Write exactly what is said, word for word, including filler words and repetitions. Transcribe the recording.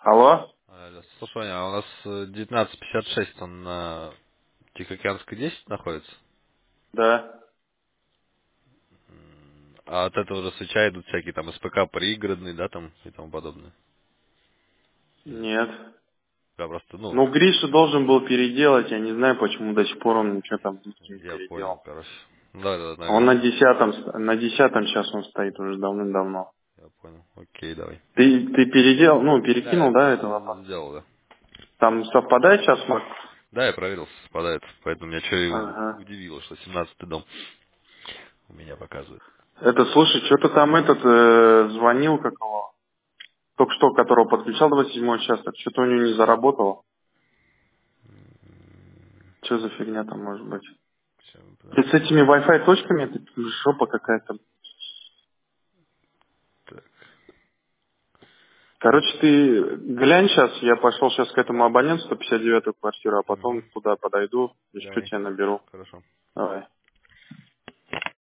Алло? Алло, слушай, а у нас э, девятнадцать пятьдесят шесть, он на Тихоокеанской десять находится? Да. М, А от этого уже свеча идут всякие там СПК пригородные, да, там и тому подобное? Или Нет. да, просто, ну, Ну, Гриша должен был переделать, я не знаю, почему до сих пор он ничего там не я понял, переделал. короче. Да, да, да, Он на наверное. десятом, ст- на десятом сейчас он стоит уже давным-давно. Я понял. Окей, давай. Ты, ты переделал, ну, Да, перекинул, я да, этого? пере- сделал, да. Там совпадает сейчас? Мак? Да, я проверил, совпадает. Поэтому меня что и у- Ага. удивило, что семнадцатый дом у меня показывает. Это, слушай, что-то там этот э, звонил, как его, только что, которого подключал двадцать седьмой участок, что-то у него не заработало. Что за фигня там может быть? Сейчас, Ты с подожди. этими Wi-Fi точками, это жопа какая-то. Так, Короче, ты глянь сейчас, я пошел сейчас к этому абоненту сто пятьдесят девятую квартиру, а потом угу. туда подойду, еще Давай. тебя наберу. Хорошо. Давай.